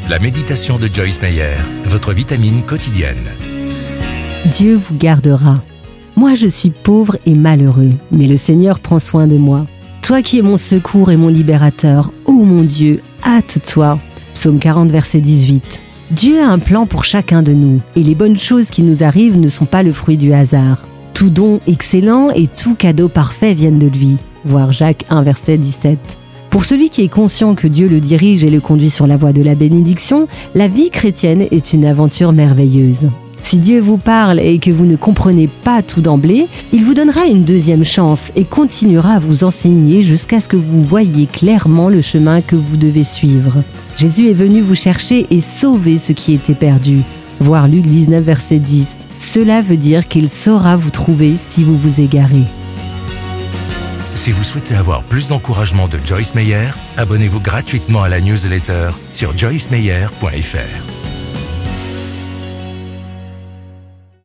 La méditation de Joyce Meyer, votre vitamine quotidienne. Dieu vous gardera. Moi je suis pauvre et malheureux, mais le Seigneur prend soin de moi. Toi qui es mon secours et mon libérateur, ô mon Dieu, hâte-toi. Psaume 40, verset 18. Dieu a un plan pour chacun de nous, et les bonnes choses qui nous arrivent ne sont pas le fruit du hasard. Tout don excellent et tout cadeau parfait viennent de lui. Voir Jacques 1, verset 17. Pour celui qui est conscient que Dieu le dirige et le conduit sur la voie de la bénédiction, la vie chrétienne est une aventure merveilleuse. Si Dieu vous parle et que vous ne comprenez pas tout d'emblée, il vous donnera une deuxième chance et continuera à vous enseigner jusqu'à ce que vous voyiez clairement le chemin que vous devez suivre. Jésus est venu vous chercher et sauver ce qui était perdu. Voir Luc 19, verset 10. Cela veut dire qu'il saura vous trouver si vous vous égarez. Si vous souhaitez avoir plus d'encouragement de Joyce Meyer, abonnez-vous gratuitement à la newsletter sur joycemeyer.fr.